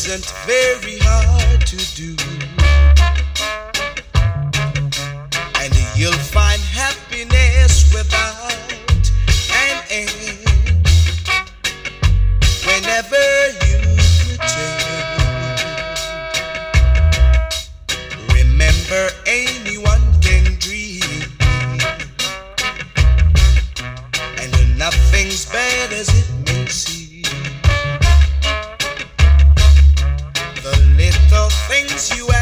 isn't very hard to do, and you'll find happiness without an end whenever you pretend. Remember, anyone can dream, and nothing's bad as it may seem. The little things you